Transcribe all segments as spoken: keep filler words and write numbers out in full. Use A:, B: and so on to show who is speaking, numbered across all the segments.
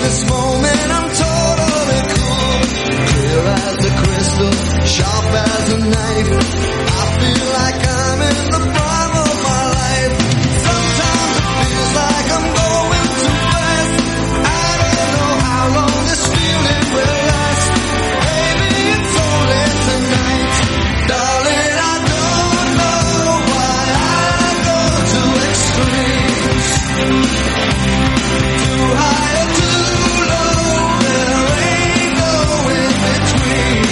A: this moment I'm totally cool, clear as the crystal, sharp as a knife. I feel like I'm in the prime of my life. Sometimes it feels like I'm going to blast. I don't know how long this feeling will last. Maybe it's only tonight, darling. I don't know why I go to extremes, too high or too low. There ain't no in between.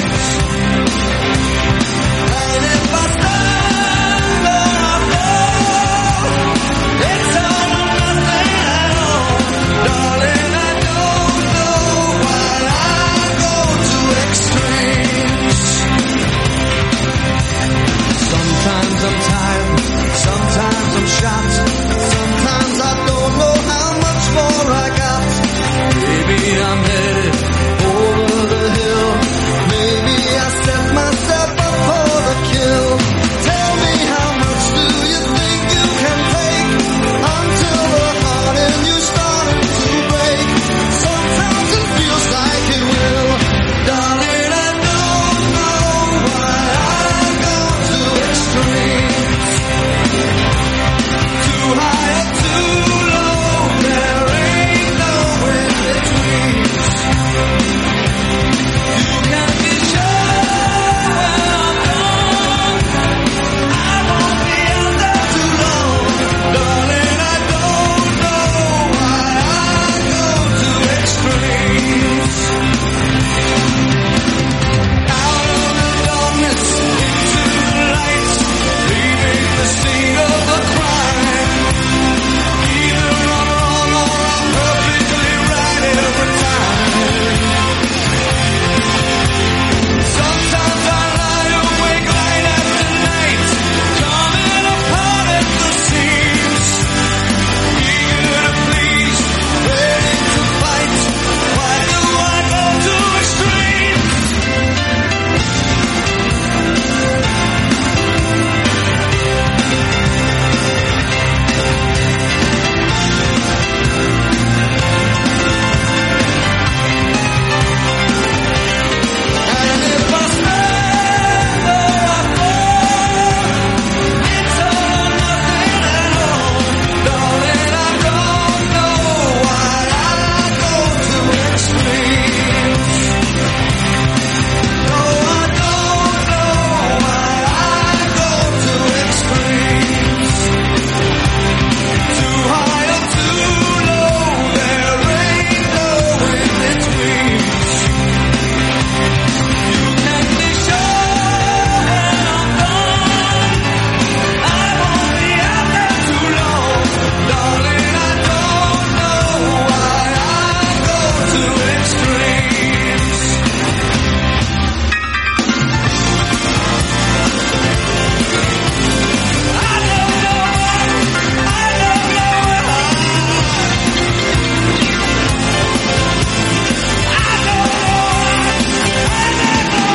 A: And if I stumble, I fall. It's all or nothing at all, darling. I don't know why I go to extremes. Sometimes I'm tired, sometimes I'm shocked, sometimes I don't know how much more I got. Maybe I'm headed over the hill, maybe I set myself up for the kill. Tell me, how much do you think you can take, until the heart in you starting to break? Sometimes it feels like it will, darling. I don't know why I go to extremes, too high or too low. There ain't no in between. You can be sure when I'm gone, I won't be out there too long, darling. I don't know why I go to extremes. Out of the darkness into the light, leaving the scene of the crime. Either I'm wrong or I'm perfectly right every time. Sometimes I lie awake late at the night, coming apart at the seams, eager to please, ready to fight. Why do I go to extremes? And if I stumble, I fall. It's all or nothing at all, darling. I don't know why I go to extremes. No, I don't know why I go to extremes. Too high or too low, there ain't no in between. You can be sure when I'm gone, I won't be out there too long, darling. I don't know why I go to extremes. I don't know why, I don't know why, I don't know why, I don't know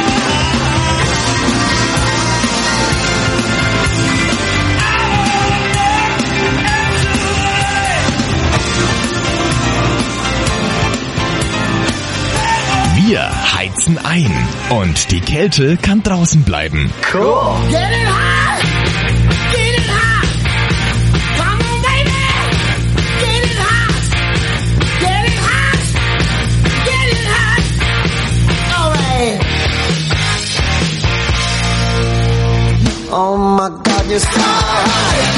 B: Wir heizen ein und die Kälte kann draußen bleiben.
A: Cool.
C: Get it high! Get it high! Come on, baby! Get it high! Get it high! Get it high! Alright!
A: Oh my God, you're so high.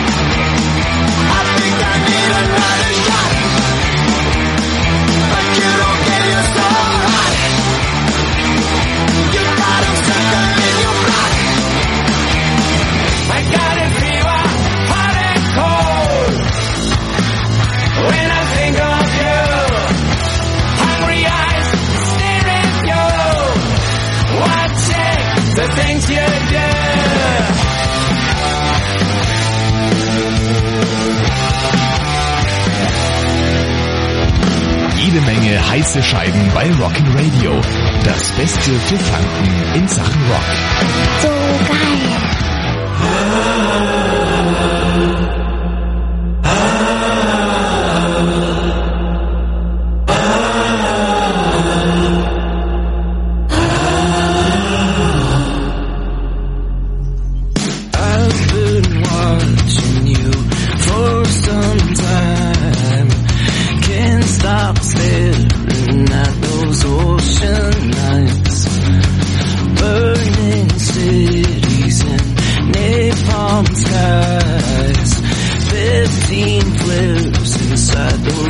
A: I think I need another shot, but you don't get it so hot. You got 'em stuck up in your blood.
D: I got a fever, hot and cold. When I think of you, hungry eyes staring you, watching the things you do.
B: Jede Menge heiße Scheiben bei Rockin' Radio. Das Beste für Franken in Sachen Rock.
C: So geil!
A: Ah.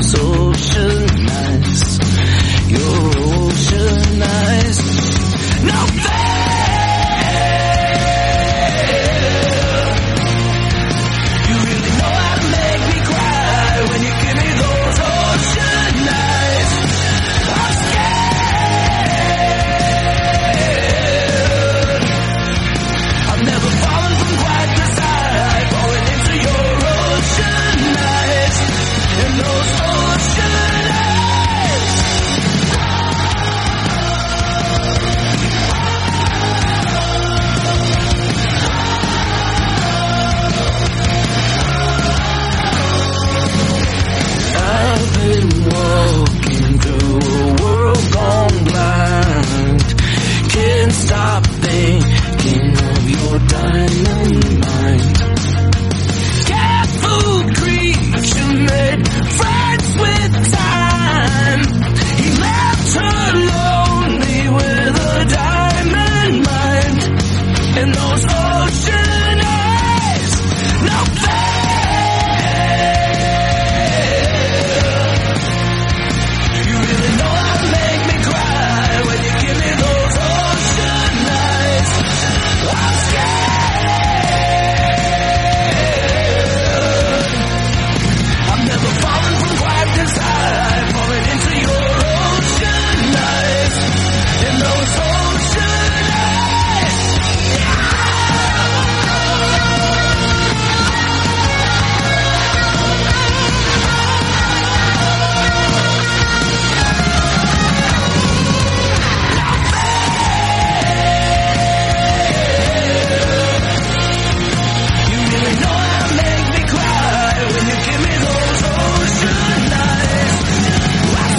A: those ocean eyes, your ocean eyes. No fair. You really know how to make me cry when you give me those ocean eyes. I'm scared. I've never fallen from quite this high, falling into your ocean eyes, and those ocean eyes. I've been walking through a world gone blind. Can't stop thinking of your diamond mind. Cat food creature made friends with time. He left her lonely with a diamond mind and those ocean eyes. No fair. You really know how to make me cry when you give me those ocean eyes. I'm scared. I've never fallen from quite this high, falling into your ocean eyes, and those ocean eyes. You really know how to make me cry when you give me those ocean eyes. I'm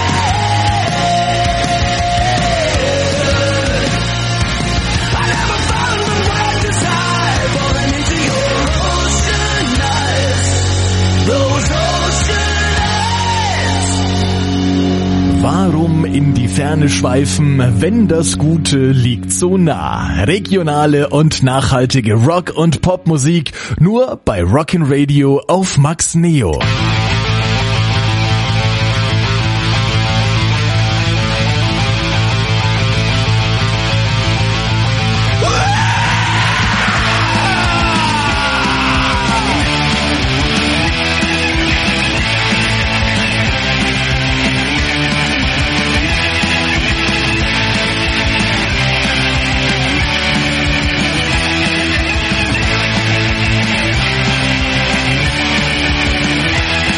A: scared. I never fallen from quite this high, falling into your ocean eyes. Those ocean eyes.
B: Warum in die Ferne schweifen, wenn das Gute liegt so nah? Regionale und nachhaltige Rock- und Popmusik nur bei Rockin' Radio auf Max Neo.
A: Thank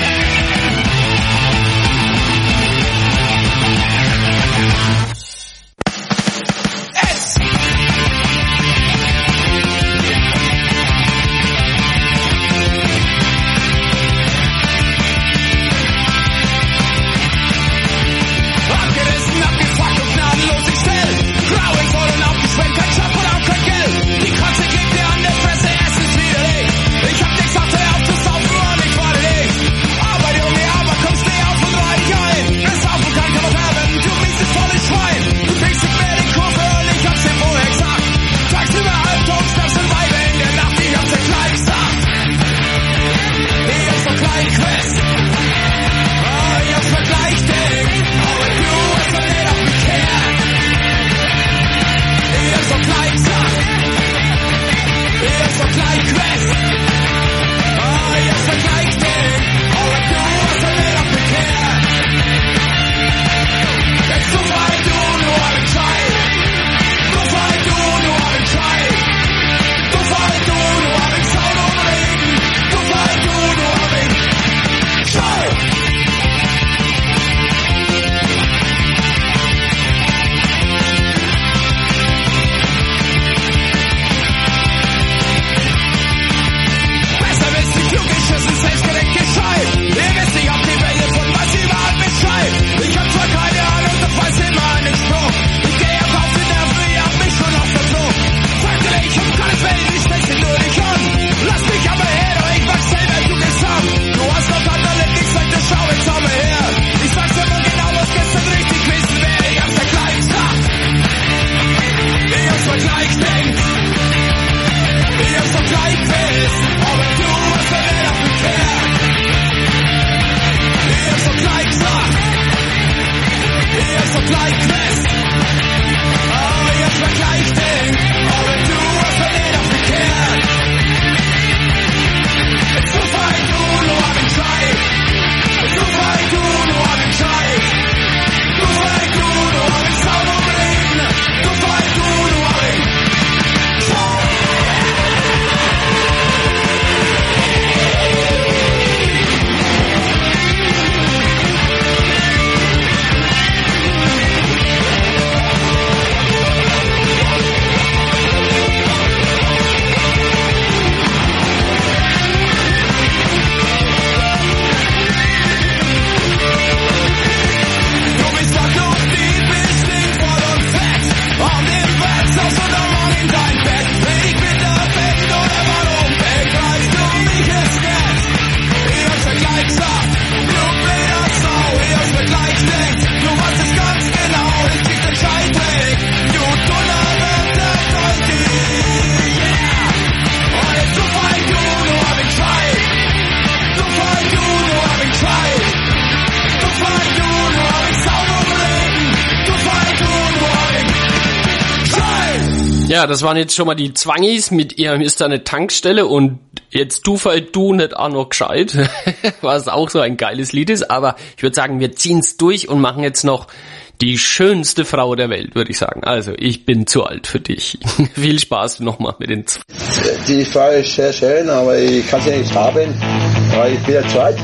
E: Ja, das waren jetzt schon mal die Zwangis mit ihrem Ist da eine Tankstelle und jetzt du fällt du nicht auch noch gescheit, was auch so ein geiles Lied ist, aber ich würde sagen, wir ziehen's durch und machen jetzt noch die schönste Frau der Welt, würde ich sagen. Also, ich bin zu alt für dich. Viel Spaß nochmal mit den Z-
F: Die Frau ist sehr schön, aber ich kann sie nicht haben, weil ich bin ja zu alt.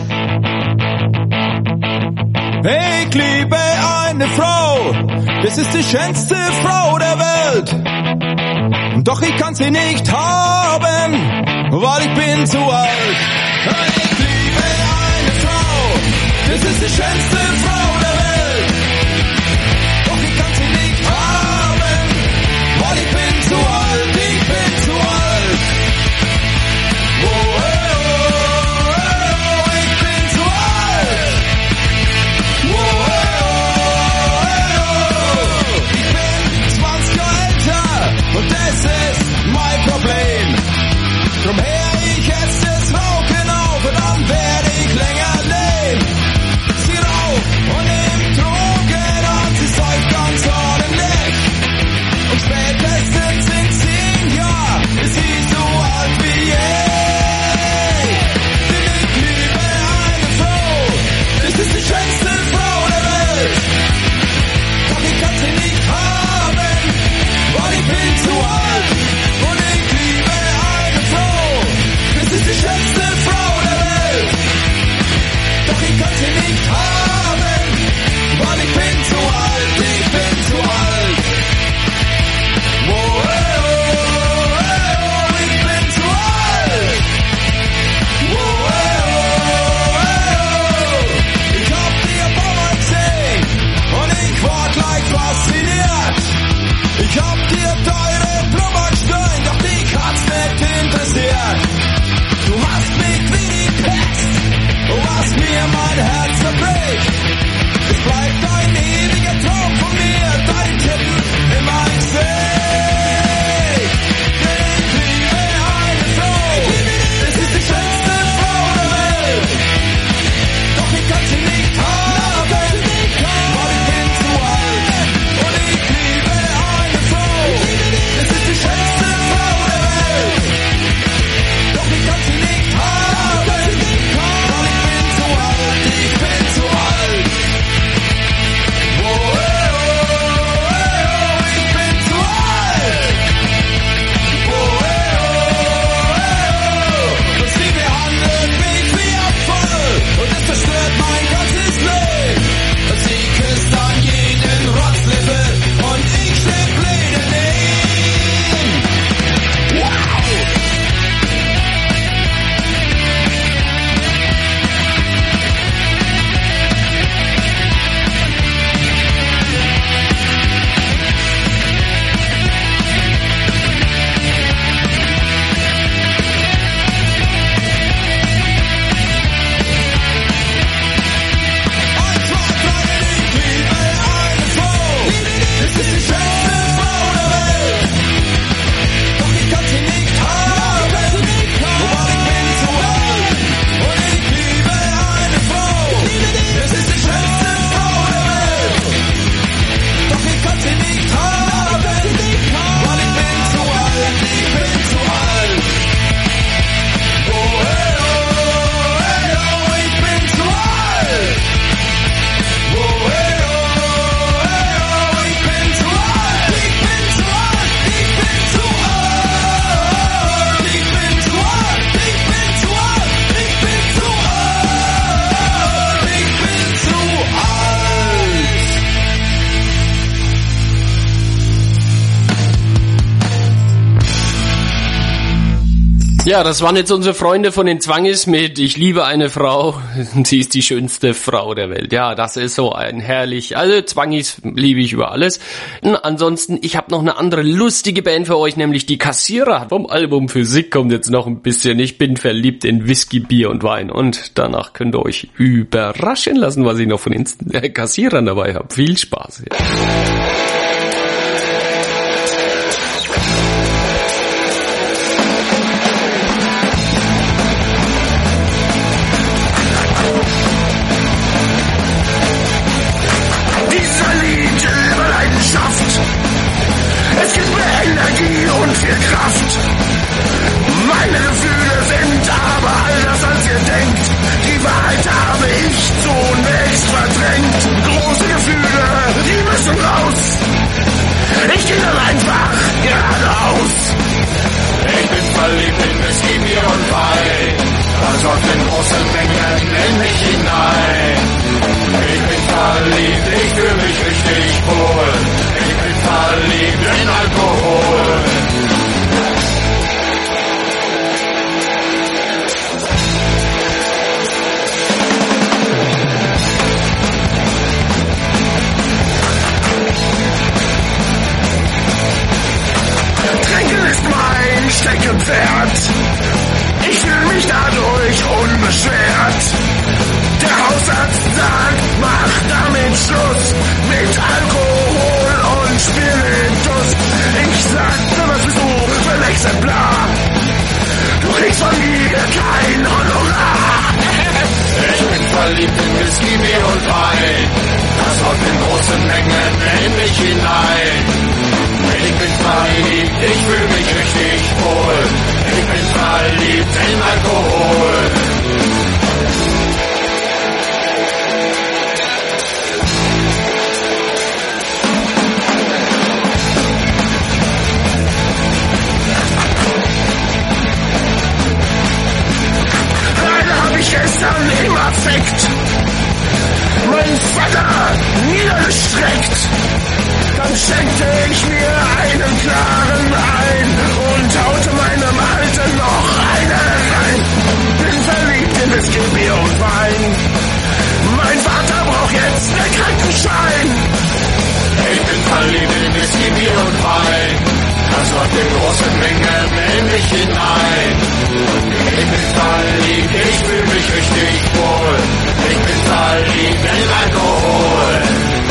G: Ich liebe eine Frau, das ist die schönste Frau der Welt. Doch ich kann sie nicht haben, weil ich bin zu alt. Ich liebe eine Frau, das ist die schönste Frau der Welt. Doch ich kann sie nicht haben, weil ich bin zu alt, ich bin zu alt. Oh, oh, oh, oh, ich bin zu alt. Oh, oh, oh, ich bin zwanzig Jahre älter und das ist mein Problem. Drum her ich jetzt das Rauchen auf und dann werde ich länger leben. Sie raucht und nimmt Drogen und sie säuft ganz ordentlich. Und spätestens in zehn Jahren ist sie so alt wie ich. Denn ich liebe eine Frau, das ist die schönste Frau der Welt. Doch ich kann sie nicht haben, weil ich bin zu alt. Und ich liebe eine Frau, das ist die schönste Frau der Welt. Doch ich kann sie nicht haben, weil ich bin zu alt, ich bin zu alt. Oh, oh, oh, oh, ich bin zu alt. Oh, oh, oh, ich hab die ein paar Mal gesehen und ich war gleich fasziniert. Ich hab dir teure Trümmer gestellt, doch dich hat's nicht interessiert. Du hast mich wie die Pest, was mir mein Herz zerbricht. Es bleibt ein ewiger Traum von mir, dein Tippen in mein Gesicht. Denn ich liebe eine Frau, es ist die schönste Frau der Welt. Doch ich kann sie nicht haben, weil ich bin zu alt. Und ich liebe eine Frau, es ist die schönste Frau der Welt. Doch ich kann sie nicht haben, weil ich bin zu alt, ich bin zu alt. Oh, oh, oh, oh, ich bin zu alt. Oh, oh, oh, oh, und sie behandelt mich wie Abfall und es zerstört mein ganzes Leben. Und sie küsst an jeden Rotzlippe und ich schläg Pläne nehmen. Wow! Eins, zwei, drei, ich liebe eine Frau. Es ist die schönste Frau der Welt. Doch ich kann sie nicht haben, weil ich bin zu alt. Und ich liebe eine Frau. Es ist die schönste Frau der Welt. Doch ich kann sie nicht haben, weil ich bin zu alt. Ich bin zu alt. Oh, oh, oh, oh, ich bin zu alt. Oh, oh, oh, ich bin zu alt. Ich bin zu alt. Ich bin zu alt. Ich bin zu alt. Ich bin zu alt. Ich bin zu alt. Ich bin zu alt.
E: Ja, das waren jetzt unsere Freunde von den Zwangis mit Ich liebe eine Frau, sie ist die schönste Frau der Welt. Ja, das ist so ein herrlich, also Zwangis liebe ich über alles. Ansonsten, ich habe noch eine andere lustige Band für euch, nämlich die Kassierer. Vom Album Physik kommt jetzt noch ein bisschen Ich bin verliebt in Whisky, Bier und Wein. Und danach könnt ihr euch überraschen lassen, was ich noch von den äh, Kassierern dabei habe. Viel Spaß. Ja.
C: Diese Lied über Leidenschaft. Es gibt mehr Energie
D: großen Mengen in mich hinein. Ich bin verliebt, ich fühle mich richtig wohl. Ich bin verliebt in Alkohol.
C: Trinken ist mein Steckenpferd. Ich fühle mich dadurch unbeschwert. Der Hausarzt sagt, mach damit Schluss mit Alkohol und Spiritus. Ich sagte, was bist du für ein Exemplar? Du kriegst von mir kein Honorar.
D: Ich bin verliebt in Whisky, Bier und Wein. Das läuft in großen Mengen in mich hinein. Ich bin verliebt, ich fühle mich richtig wohl. Ich bin verliebt in Alkohol.
C: Leider hab ich gestern im Affekt meinen Vater niedergestreckt. Dann schenkte ich mir einen klaren ein und haute meinem Alten noch eine rein. Bin verliebt in Whisky, Bier und Wein. Mein Vater braucht jetzt einen Krankenschein.
D: Ich bin verliebt in Whisky, Bier und Wein. Das läuft in großen Mengen in mich hinein. Ich bin verliebt, ich fühle mich richtig wohl. Ich bin verliebt in Alkohol.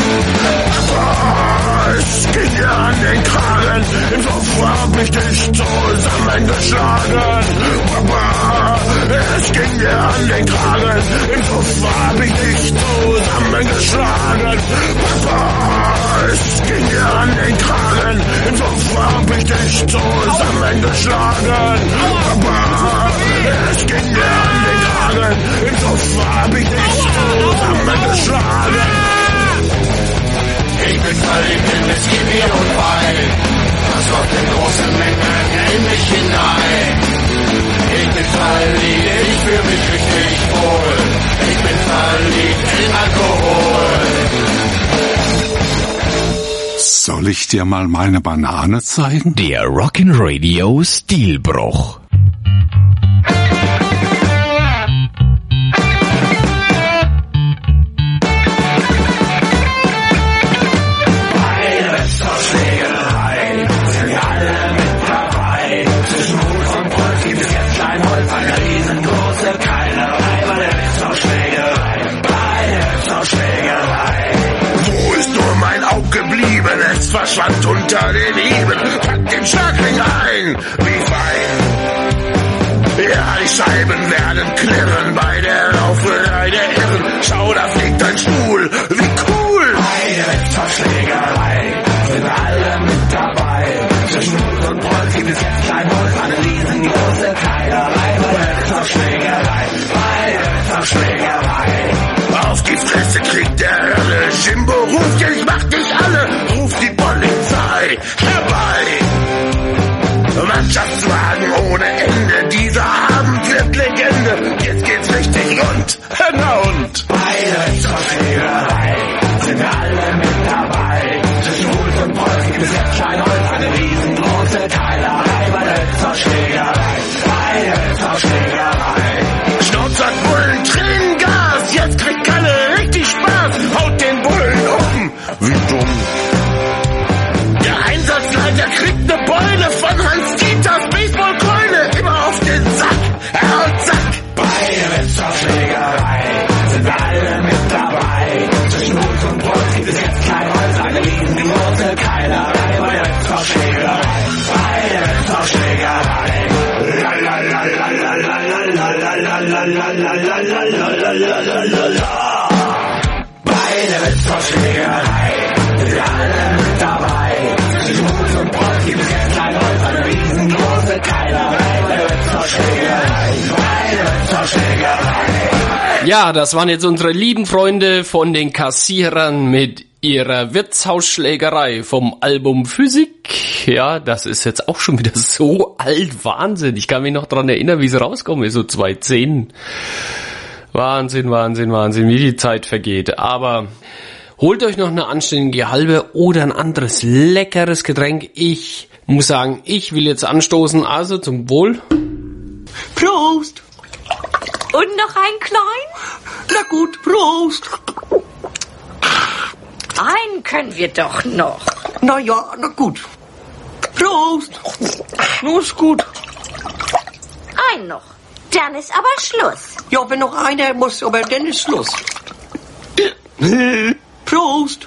C: Es ging dir an den Kragen, im Kopf hab ich dich zusammengeschlagen. Papa, es ging dir an den Kragen, im Kopf hab ich dich zusammengeschlagen. Papa, es ging dir an den Kragen, im Kopf hab ich dich zusammengeschlagen. Papa, es ging dir an den Kragen, im Kopf hab ich dich zusammengeschlagen.
D: Ich bin verliebt in Whisky, Bier und Wein. Das läuft in großen Mengen in mich hinein. Ich bin verliebt, ich fühle mich richtig wohl. Ich bin verliebt in Alkohol.
H: Soll ich dir mal meine Banane zeigen?
B: Der Rock'n'Radio Stilbruch.
C: Es verschwand unter den Hieben, pack den Schlagring ein, wie fein. Ja, die Scheiben werden klirren bei der Rauferei der Irren. Schau, da fliegt ein Stuhl, wie cool. Bei der Wettverschlägerei sind alle mit dabei. Zwischen Null und Bolz gibt es jetzt kein Holz, eine riesengroße Keilerei. Bei der Wettverschlägerei, bei der Wettverschlägerei. Auf die Fresse kriegt der Hölle, Jimbo ruft, ja, ich mach dich alle, ruft die Polizei herbei. Mannschaftswagen ohne Ende, dieser Abend wird Legende, jetzt geht's richtig rund, na und? Bei der Wettverschlägerei sind wir alle mit dabei. Zwischen Hut und Bolz gibt es jetzt kein Holz, eine riesengroße Keilerei. Bei der Wettverschlägerei, bei der Wettverschlägerei. Schnauzert Bullen, Tränengas, jetzt kriegt Kalle richtig Spaß, haut den Bullen um, wie dumm. Der Einsatzleiter kriegt ne Beule von Hans-Dieters Baseballkeule, immer auf den Sack, er haut Sack. Bei der Wettverschlägerei sind wir alle mit dabei. Zwischen Hut und Bolz gibt es jetzt kein Holz, eine riesengroße Keilerei. Bei der Wettverschlägerei, bei der Wettverschlägerei. La la la la la la la la la la la la la la la la. Bei der Wettverschlägerei sind wir alle mit dabei. Zwischen Hut und Bolz gibt es jetzt kein Holz, eine riesengroße Keilerei. Bei der Wettverschlägerei, bei der Wettverschlägerei.
E: Ja, das waren jetzt unsere lieben Freunde von den Kassierern mit ihrer Wirtshausschlägerei vom Album Physik. Ja, das ist jetzt auch schon wieder so alt. Wahnsinn. Ich kann mich noch dran erinnern, wie es rausgekommen ist, so zweitausendzehn. Wahnsinn, Wahnsinn, Wahnsinn, wie die Zeit vergeht. Aber holt euch noch eine anständige halbe oder ein anderes leckeres Getränk. Ich muss sagen, ich will jetzt anstoßen. Also zum Wohl.
I: Prost!
J: Und noch ein klein?
I: Na gut, Prost!
J: Einen können wir doch noch.
I: Na ja, na gut. Prost! Nur ist gut.
J: Einen noch. Dann ist aber Schluss.
I: Ja, wenn noch einer muss, aber dann ist Schluss. Prost!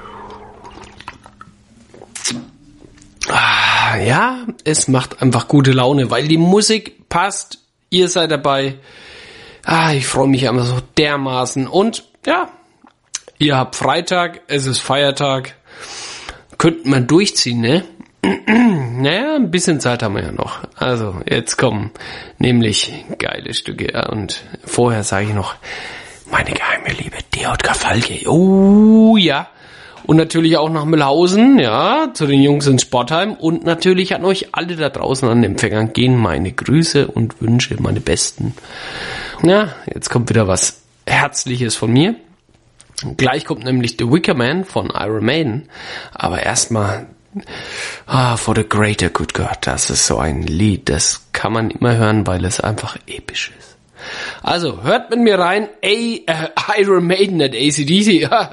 E: Ah, ja, es macht einfach gute Laune, weil die Musik passt. Ihr seid dabei. Ah, ich freue mich einfach so dermaßen. Und ja, ihr habt Freitag, es ist Feiertag. Könnte man durchziehen, ne? Naja, ein bisschen Zeit haben wir ja noch. Also, jetzt kommen nämlich geile Stücke. Ja, und vorher sage ich noch, meine geheime Liebe, Deotka Falke. Oh, ja. Und natürlich auch nach Mühlhausen, ja, zu den Jungs in Sportheim. Und natürlich an euch alle da draußen an den Empfängern gehen meine Grüße und Wünsche, meine besten. Ja, jetzt kommt wieder was Herzliches von mir. Gleich kommt nämlich The Wicker Man von Iron Maiden. Aber erstmal, ah, For the Greater Good God. Das ist so ein Lied, das kann man immer hören, weil es einfach episch ist. Also, hört mit mir rein. A, äh, Iron Maiden at A C D C. Ja,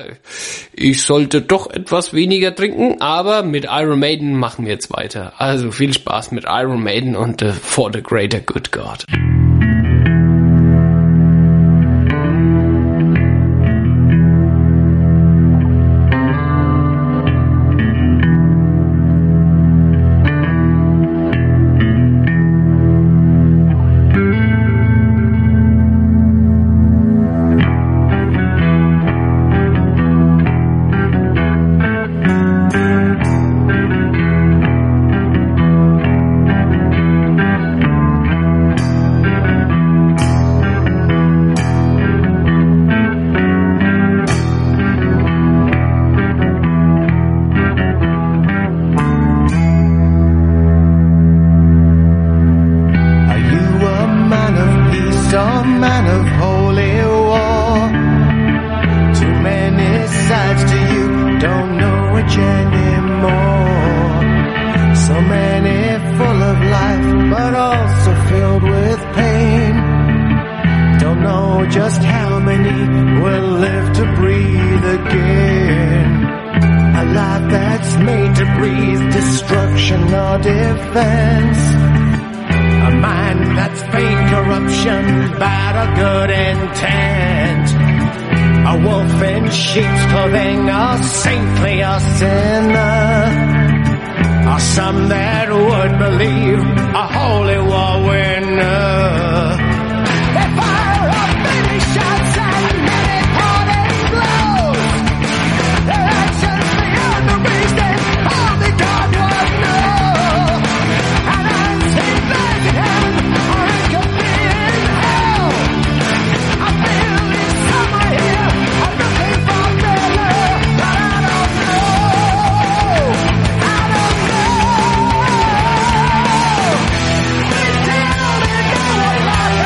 E: ich sollte doch etwas weniger trinken, aber mit Iron Maiden machen wir jetzt weiter. Also, viel Spaß mit Iron Maiden und uh, For the Greater Good God.
C: Life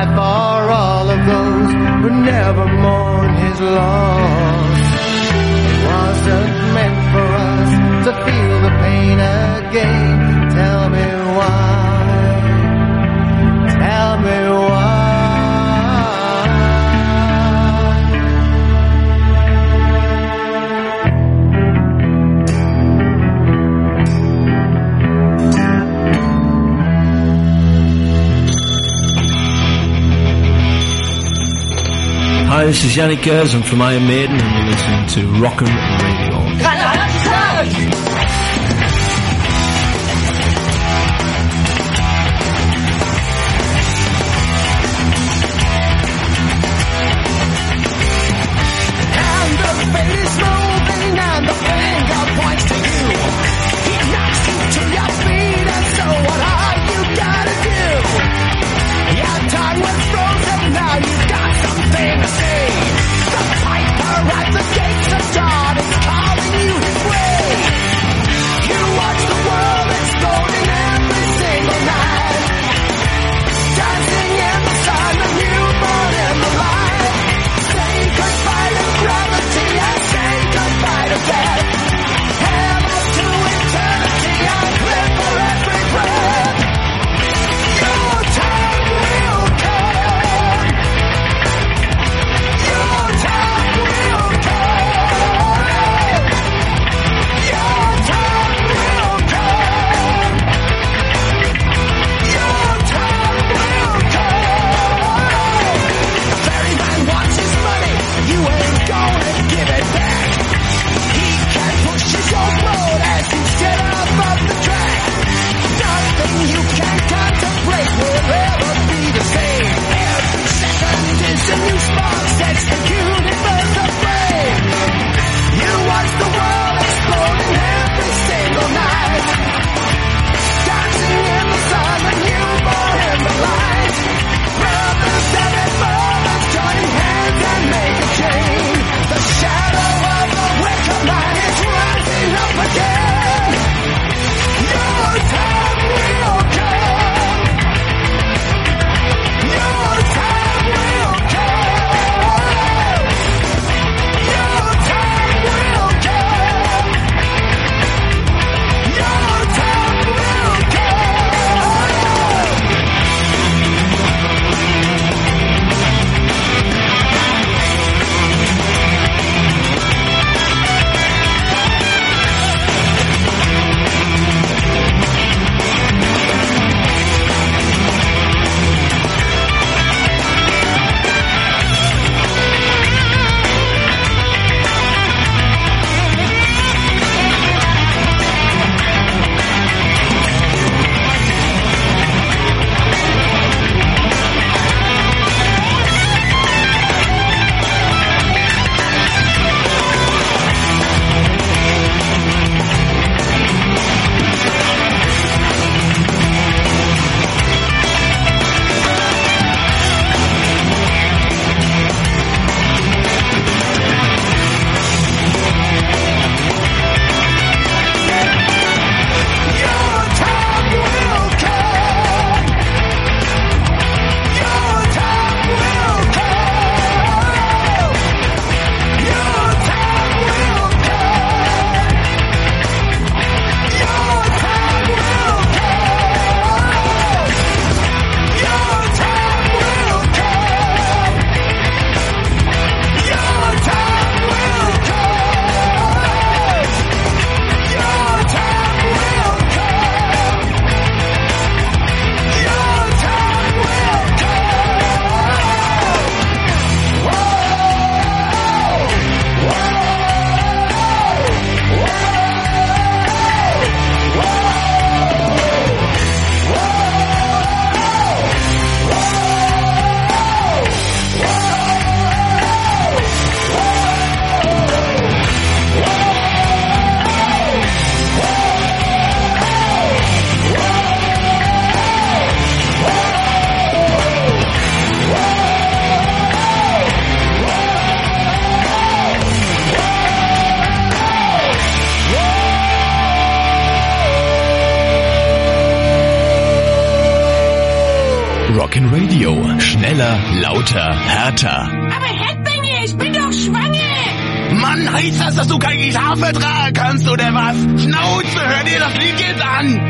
A: die for all of those who never mourn his loss. It wasn't meant for us to feel the pain again. Tell me why. Tell me why.
K: Hi, this is Yannick Gers. I'm from Iron Maiden, and you're listening to Rockin' Radio.
C: And the fate is moving, and the finger points to you. He knocks you to your feet, and so what are you gonna do? Your tongue was frozen, now you've got something to say. The piper at the gates of dawn is calling you his way.
B: Rockin' Radio. Schneller, lauter, härter.
C: Aber Headbanger, ich bin doch schwanger!
L: Mann, heißt das, dass du kein Gitarrenvertrag kannst, oder was? Schnauze, hör dir das Lied jetzt an!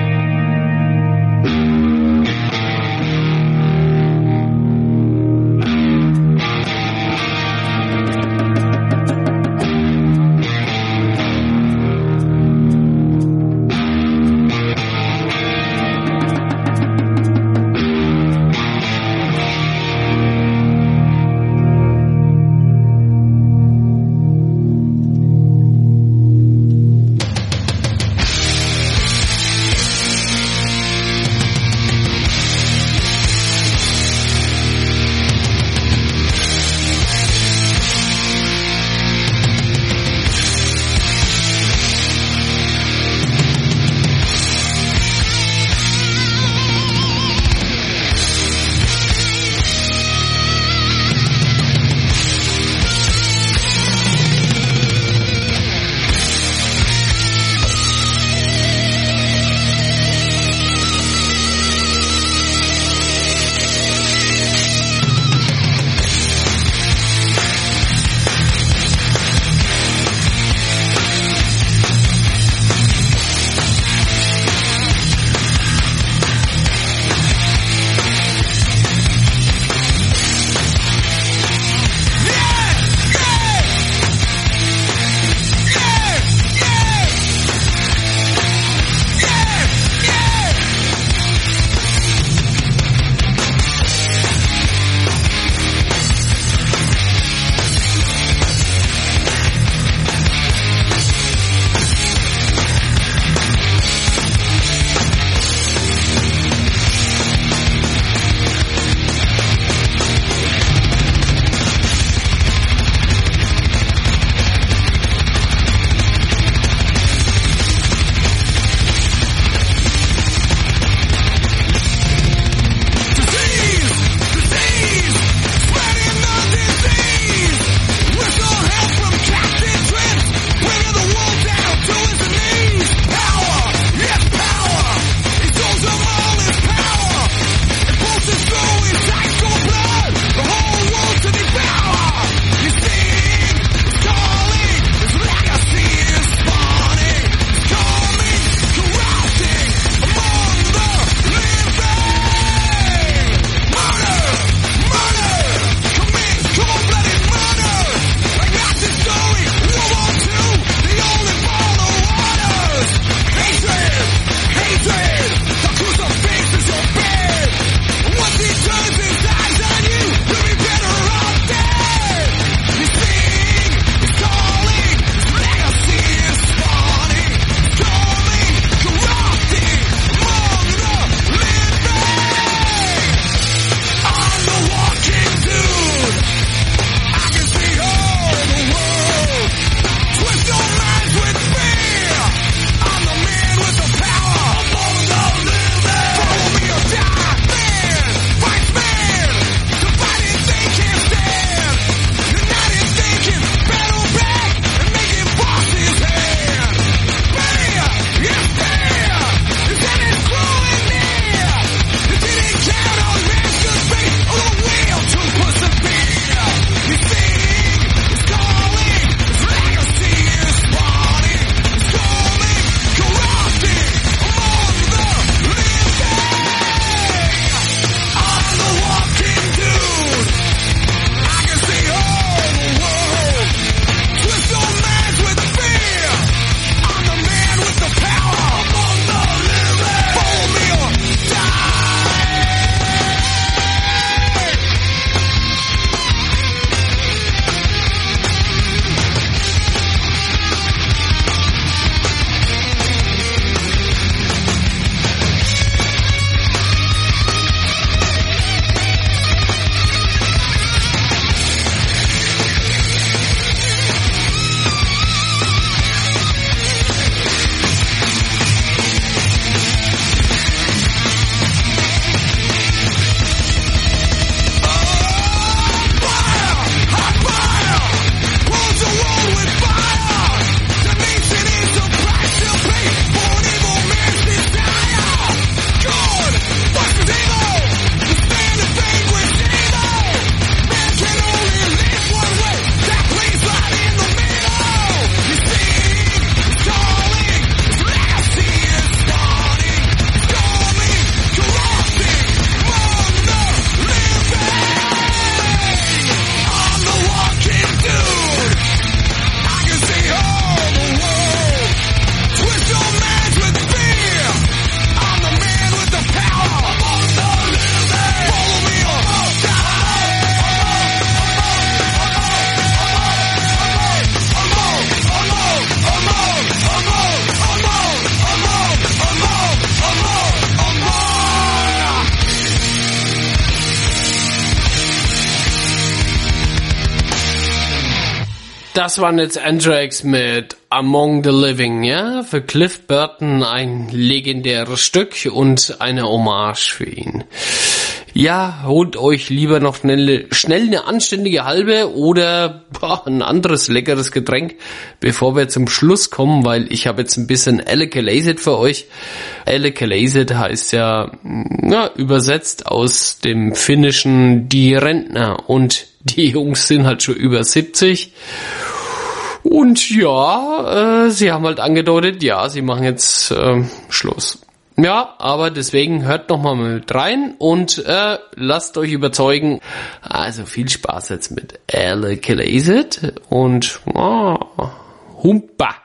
E: Das waren jetzt Anthrax mit Among the Living, ja, für Cliff Burton ein legendäres Stück und eine Hommage für ihn. Ja, holt euch lieber noch schnell, schnell eine anständige halbe oder boah, ein anderes leckeres Getränk, bevor wir zum Schluss kommen, weil ich habe jetzt ein bisschen Alec-Alacid für euch. Alec-Alacid heißt ja, ja, übersetzt aus dem Finnischen die Rentner, und die Jungs sind halt schon über siebzig. Und ja, äh, sie haben halt angedeutet, ja, sie machen jetzt äh, Schluss. Ja, aber deswegen hört noch mal mit rein und äh, lasst euch überzeugen. Also viel Spaß jetzt mit Alec-Alacid und oh, Humpa.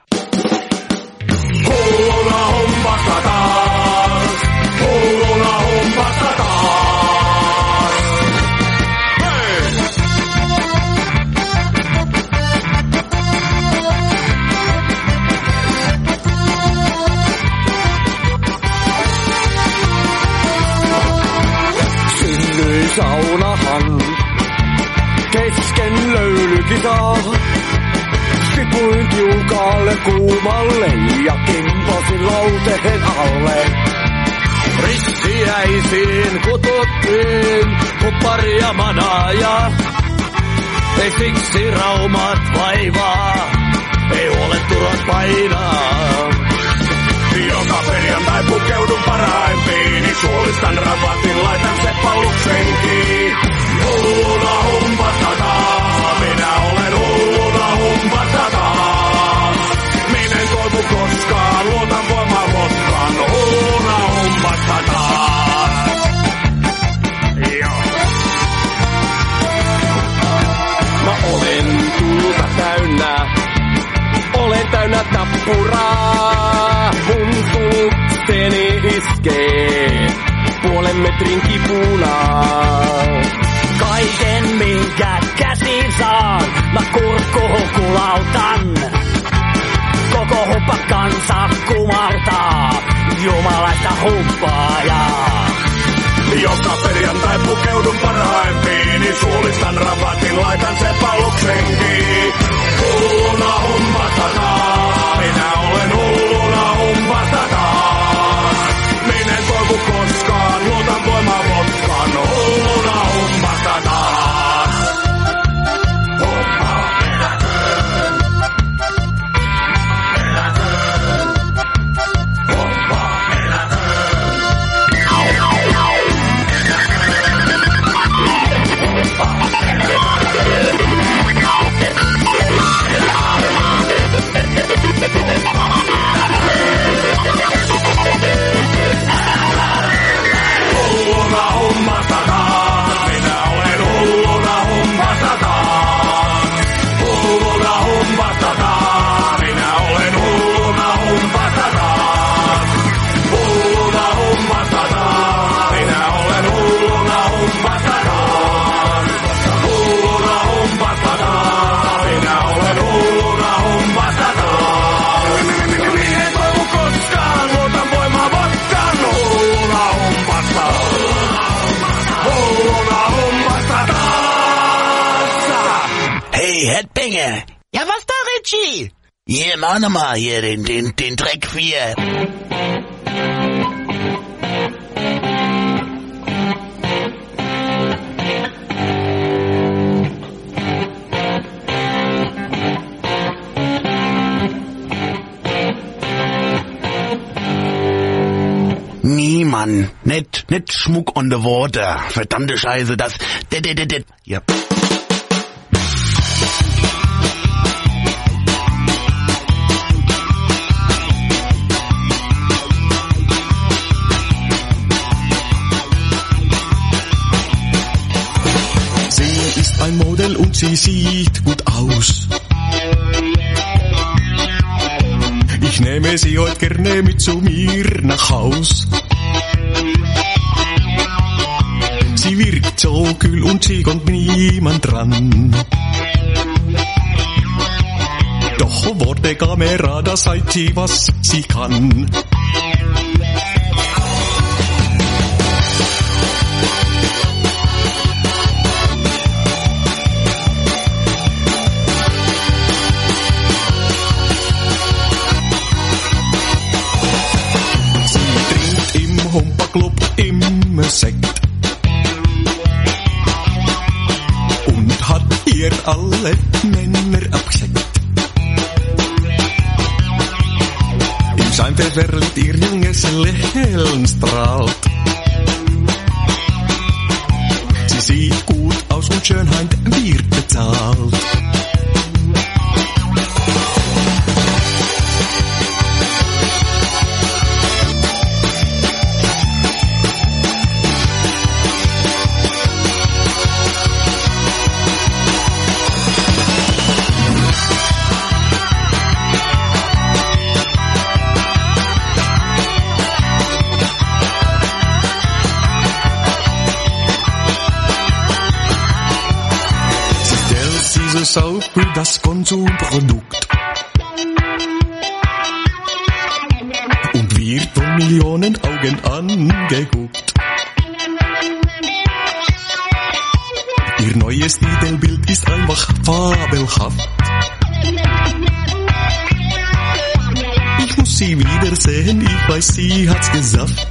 D: Hola, humpa, tatas. Hola, humpa, tatas.
A: Saunahan kesken löylykisaa. Tipuin tiukaalle kuumalle ja kimpasin lauteen alle. Ristiäisiin kututtiin kupparia manaa. Ei siksi raumat vaivaa, ei ole turhat painaa. Joka perjantai pukeudun parhaimpiin, suolistan rapatin, laitan seppalluksenkin. Hulluna humpatataan, minä olen hulluna humpatataan. Minä en toivu koskaan, luotan voimaan vodkaan, hulluna humpatataan. Mä olen tulta täynnä, olen täynnä tappuraa. Mun suhteeni iskee puolen metrin kipulaa. Kaiken minkä käsin saan, mä kurkkuun kulautan. Koko huppa kansa kumartaa, jumalaista humppaajaa. Joka perjantai pukeudun parhaimpiin, suolistan rapatin, laitan seppalluksenkin. Hulluna humpatataan, minä olen hulluna humpatataan. Minä en toivu koskaan, luotan voimaan vodkaan, hulluna humpatataan. Humpa eläköön, eläköön, humpa eläköön. Hulluna humpatataan, minä olen hulluna humpatataan. Hulluna humpatataan, minä olen hulluna humpatataan. Hulluna humpatataan, minä olen hulluna humpatataan. Hulluna humpatataan, minä olen hulluna humpatataan. Minä en toivu koskaan, luotan voimaa vodkaan, hulluna humpatataan. Hulluna humpatataan.
L: Hey, Headbanger! Ja, was da, Richie? Hier, mach nochmal hier den, den, den Dreck vier. Nee, Mann. Nicht, nicht Schmuck on the water. Verdammte Scheiße, das... det, det, det, det. Ja.
M: Sie ist ein Model und sie sieht gut aus. Ich nehme sie heute gerne mit zu mir nach Haus. Sie wirkt so kühl und sie kommt niemand dran. Doch vor der Kamera, da zeigt sie, was sie kann. wird alle Männer abgeschickt. Im Schein der Welt ihr junges Lächeln strahlt. Sie sieht gut aus und Schönheit wird bezahlt. Soap für das Konsumprodukt und wird von Millionen Augen angeguckt. Ihr neues Titelbild ist einfach fabelhaft. Ich muss sie wiedersehen, ich weiß, sie hat's gesagt.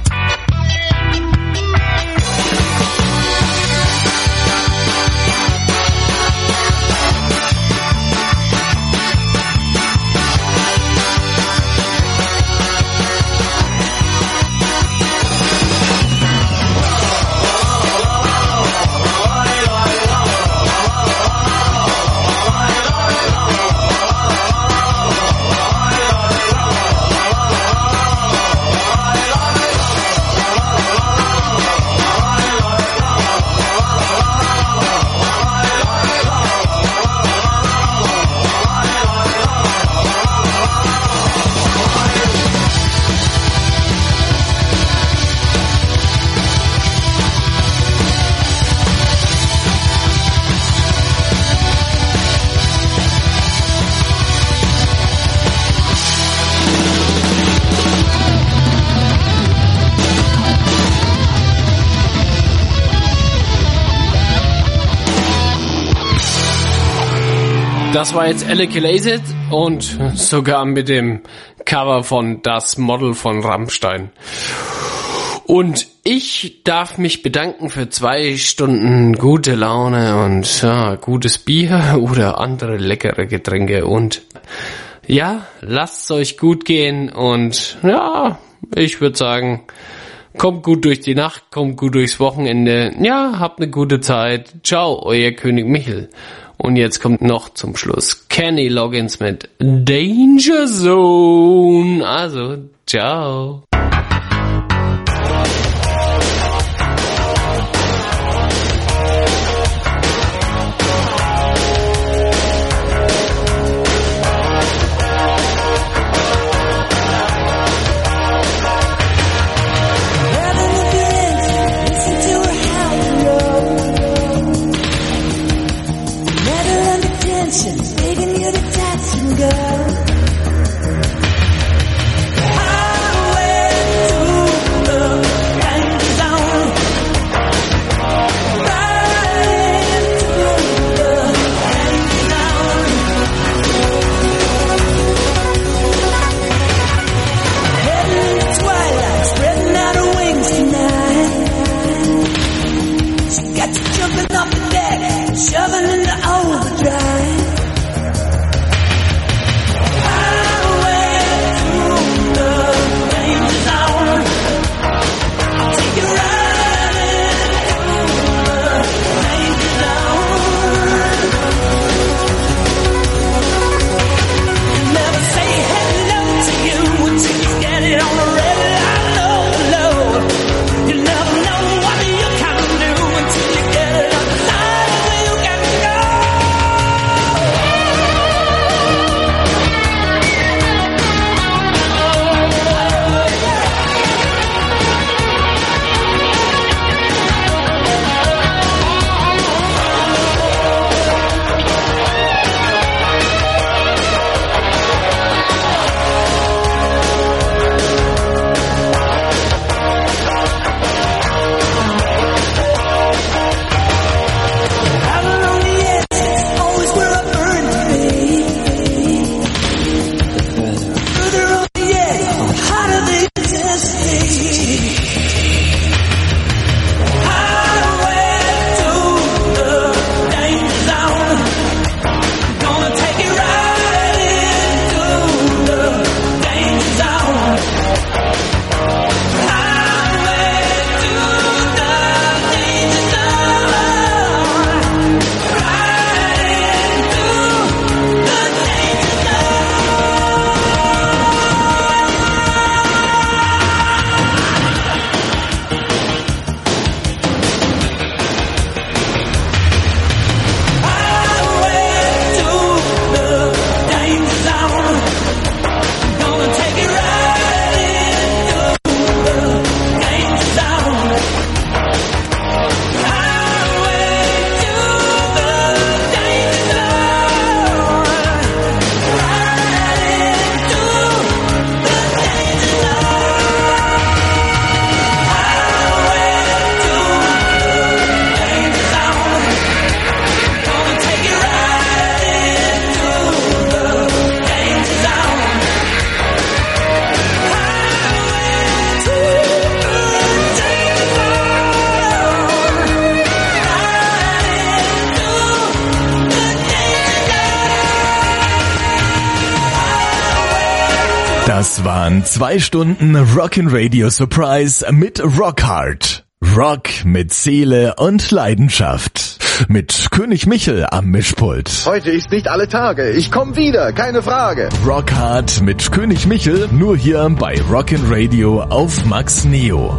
E: Das war jetzt Alakalaysid und sogar mit dem Cover von Das Model von Rammstein. Und ich darf mich bedanken für zwei Stunden gute Laune und ja, gutes Bier oder andere leckere Getränke. Und ja, lasst's euch gut gehen und ja, ich würde sagen, kommt gut durch die Nacht, kommt gut durchs Wochenende. Ja, habt eine gute Zeit. Ciao, euer König Michel. Und jetzt kommt noch zum Schluss Kenny Loggins mit Danger Zone. Also, ciao.
C: Begging you to touch and go. Highway
B: Das waren zwei Stunden Rockin' Radio Surprise mit Rockhard. Rock mit Seele und Leidenschaft. Mit König Michel am Mischpult.
N: Heute ist nicht alle Tage. Ich komm wieder, keine Frage.
B: Rockhard mit König Michel, nur hier bei Rockin' Radio auf Max Neo.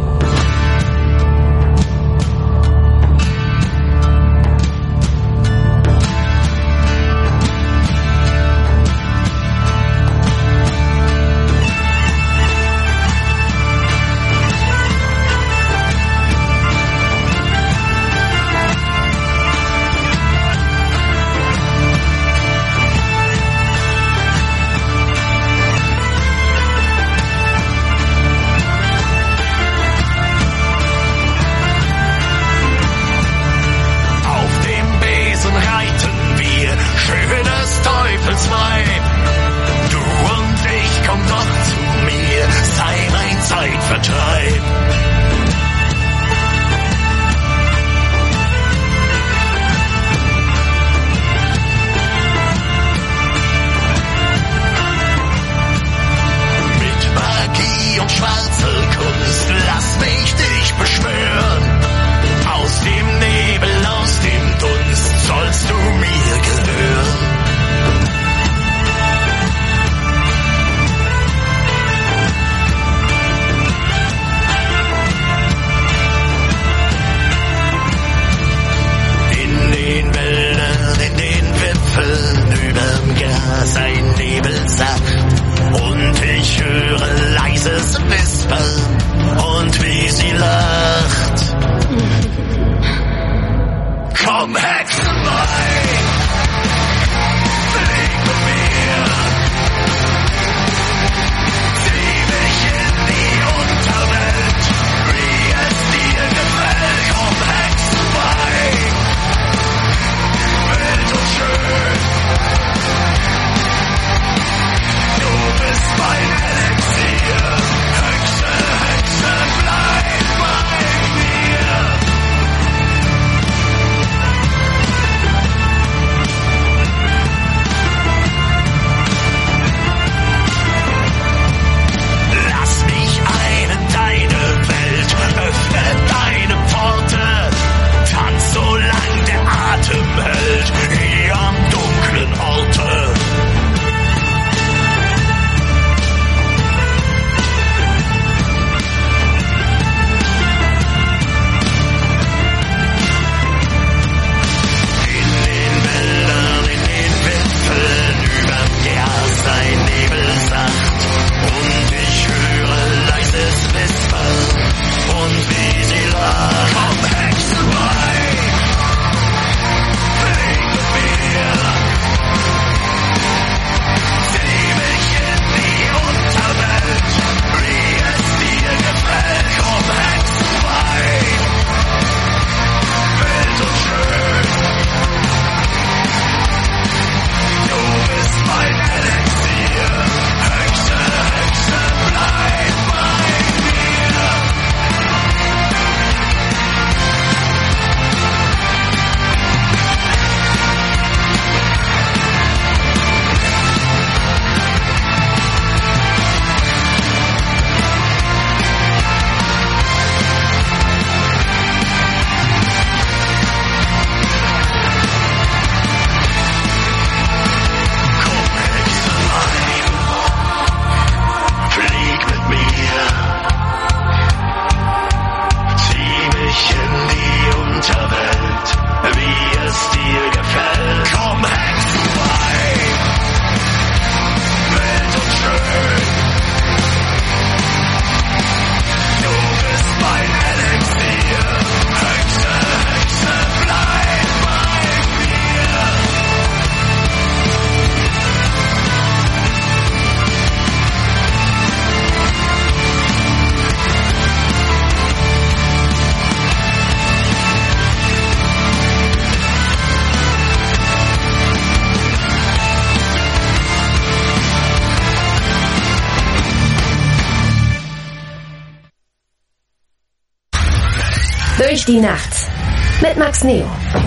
O: Durch die Nacht mit Max Neo.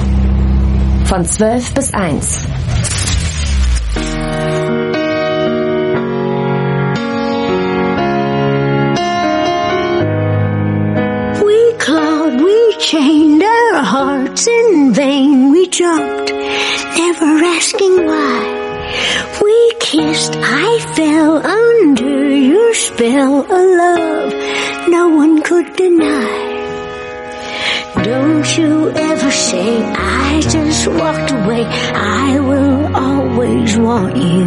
O: Von zwölf bis eins.
P: chained our hearts in vain. We jumped, never asking why. We kissed, I fell under your spell of love no one could deny. Don't you ever say I just walked away. I will always want you.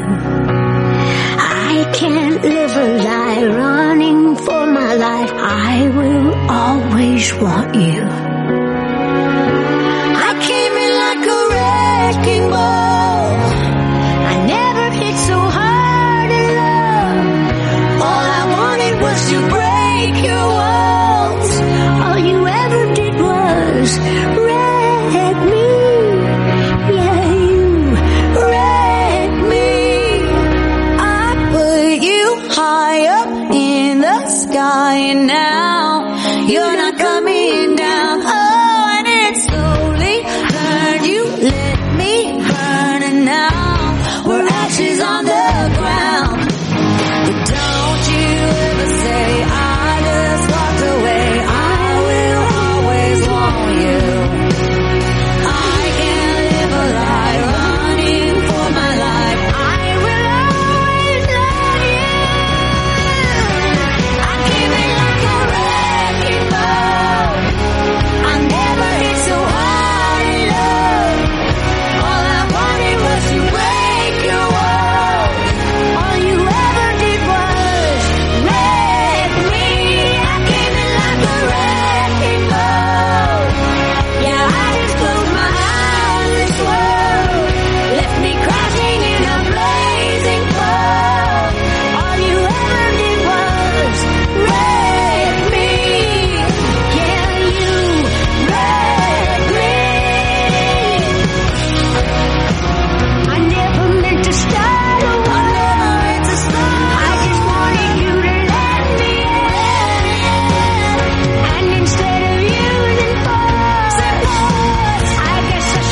P: I can't live a lie running for my life. I will always want you.